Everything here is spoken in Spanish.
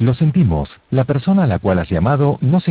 Lo sentimos, la persona a la cual has llamado no se